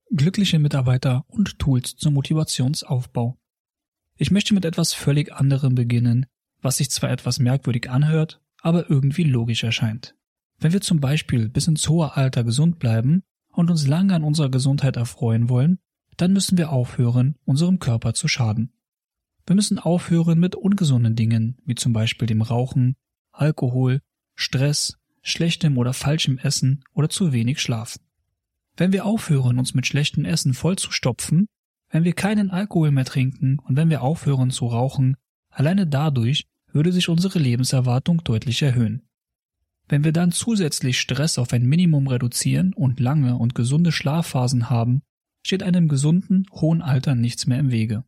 glückliche Mitarbeiter und Tools zum Motivationsaufbau. Ich möchte mit etwas völlig anderem beginnen, was sich zwar etwas merkwürdig anhört, aber irgendwie logisch erscheint. Wenn wir zum Beispiel bis ins hohe Alter gesund bleiben und uns lange an unserer Gesundheit erfreuen wollen, dann müssen wir aufhören, unserem Körper zu schaden. Wir müssen aufhören mit ungesunden Dingen, wie zum Beispiel dem Rauchen, Alkohol, Stress, schlechtem oder falschem Essen oder zu wenig Schlaf. Wenn wir aufhören, uns mit schlechtem Essen vollzustopfen, wenn wir keinen Alkohol mehr trinken und wenn wir aufhören zu rauchen, alleine dadurch würde sich unsere Lebenserwartung deutlich erhöhen. Wenn wir dann zusätzlich Stress auf ein Minimum reduzieren und lange und gesunde Schlafphasen haben, steht einem gesunden, hohen Alter nichts mehr im Wege.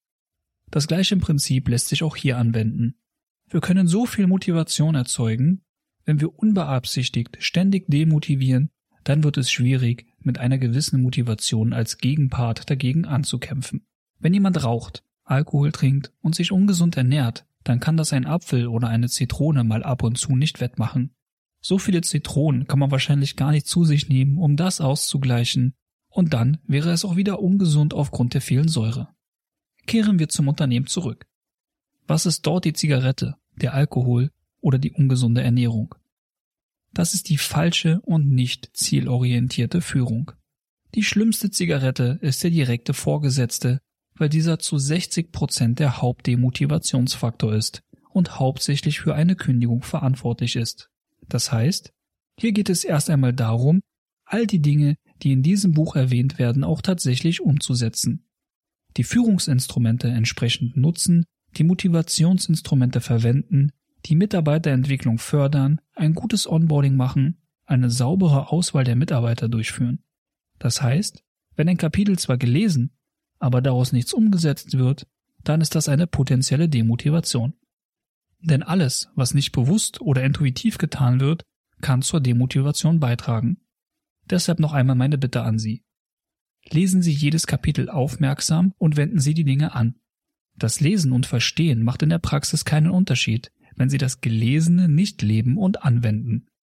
Das gleiche Prinzip lässt sich auch hier anwenden. Wir können so viel Motivation erzeugen, wenn wir unbeabsichtigt ständig demotivieren, dann wird es schwierig, mit einer gewissen Motivation als Gegenpart dagegen anzukämpfen. Wenn jemand raucht, Alkohol trinkt und sich ungesund ernährt, dann kann das ein Apfel oder eine Zitrone mal ab und zu nicht wettmachen. So viele Zitronen kann man wahrscheinlich gar nicht zu sich nehmen, um das auszugleichen, und dann wäre es auch wieder ungesund aufgrund der vielen Säure. Kehren wir zum Unternehmen zurück. Was ist dort die Zigarette, der Alkohol oder die ungesunde Ernährung? Das ist die falsche und nicht zielorientierte Führung. Die schlimmste Zigarette ist der direkte Vorgesetzte, weil dieser zu 60% der Hauptdemotivationsfaktor ist und hauptsächlich für eine Kündigung verantwortlich ist. Das heißt, hier geht es erst einmal darum, all die Dinge, die in diesem Buch erwähnt werden, auch tatsächlich umzusetzen. Die Führungsinstrumente entsprechend nutzen, die Motivationsinstrumente verwenden, die Mitarbeiterentwicklung fördern, ein gutes Onboarding machen, eine saubere Auswahl der Mitarbeiter durchführen. Das heißt, wenn ein Kapitel zwar gelesen, aber daraus nichts umgesetzt wird, dann ist das eine potenzielle Demotivation. Denn alles, was nicht bewusst oder intuitiv getan wird, kann zur Demotivation beitragen. Deshalb noch einmal meine Bitte an Sie. Lesen Sie jedes Kapitel aufmerksam und wenden Sie die Dinge an. Das Lesen und Verstehen macht in der Praxis keinen Unterschied, wenn Sie das Gelesene nicht leben und anwenden.